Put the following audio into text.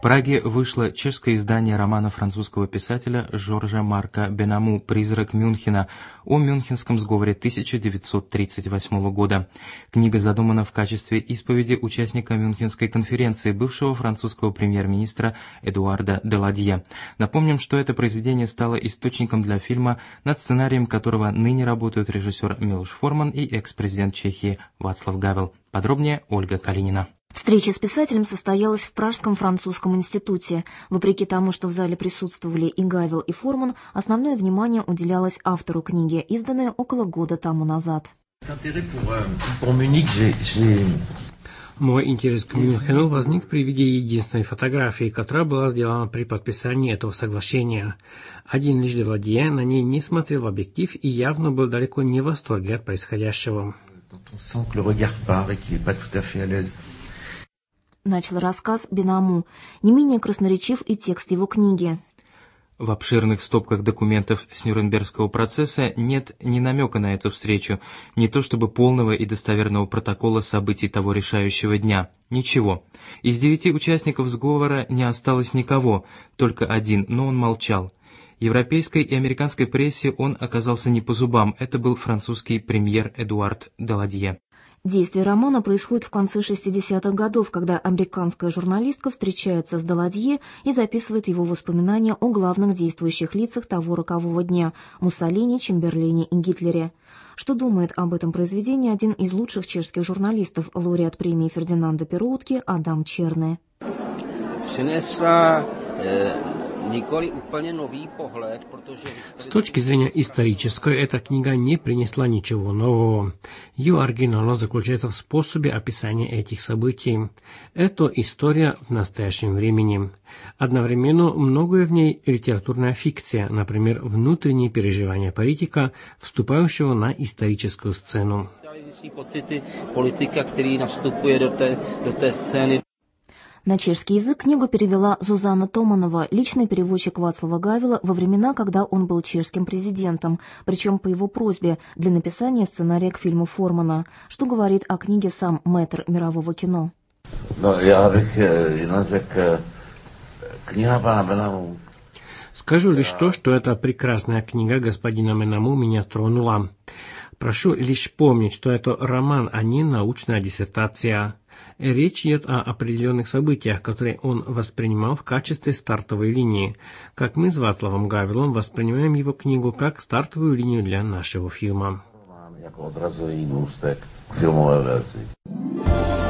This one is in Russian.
Праге вышло чешское издание романа французского писателя Жоржа Марка Бенаму «Призрак Мюнхена» о Мюнхенском сговоре 1938 года. Книга задумана в качестве исповеди участника Мюнхенской конференции, бывшего французского премьер-министра Эдуарда Даладье. Напомним, что это произведение стало источником для фильма, над сценарием которого ныне работают режиссер Милош Форман и экс-президент Чехии Вацлав Гавел. Подробнее Ольга Калинина. Встреча с писателем состоялась в Пражском французском институте. Вопреки тому, что в зале присутствовали и Гавел, и Форман, основное внимание уделялось автору книги, изданной около года тому назад. Мой интерес к Мюнхену возник при виде единственной фотографии, которая была сделана при подписании этого соглашения. Один лишь Даладье на ней не смотрел в объектив и явно был далеко не в восторге от происходящего. Начал рассказ Бенаму, не менее красноречив и текст его книги. В обширных стопках документов с Нюрнбергского процесса нет ни намека на эту встречу, не то чтобы полного и достоверного протокола событий того решающего дня. Ничего. Из 9 участников сговора не осталось никого, только один, но он молчал. Европейской и американской прессе он оказался не по зубам, это был французский премьер Эдуард Даладье. Действие романа происходит в конце 60-х годов, когда американская журналистка встречается с Даладье и записывает его воспоминания о главных действующих лицах того рокового дня – Муссолини, Чемберлене и Гитлере. Что думает об этом произведении один из лучших чешских журналистов, лауреат премии Фердинанда Пероутки Адам Черне? С точки зрения исторической, эта книга не принесла ничего нового. Ее оригинальность заключается в способе описания этих событий. Это история в настоящем времени. Одновременно многое в ней литературная фикция, например, внутренние переживания политика, вступающего на историческую сцену. На чешский язык книгу перевела Зузана Томанова, личный переводчик Вацлава Гавела во времена, когда он был чешским президентом, причем по его просьбе для написания сценария к фильму Формана. Что говорит о книге сам мэтр мирового кино? Скажу лишь то, что эта прекрасная книга господина Бенаму меня тронула. Прошу лишь помнить, что это роман, а не научная диссертация. Речь идет о определенных событиях, которые он воспринимал в качестве стартовой линии. Как мы с Вацлавом Гавелом воспринимаем его книгу как стартовую линию для нашего фильма. Jako odrazový můstek k filmové verzi.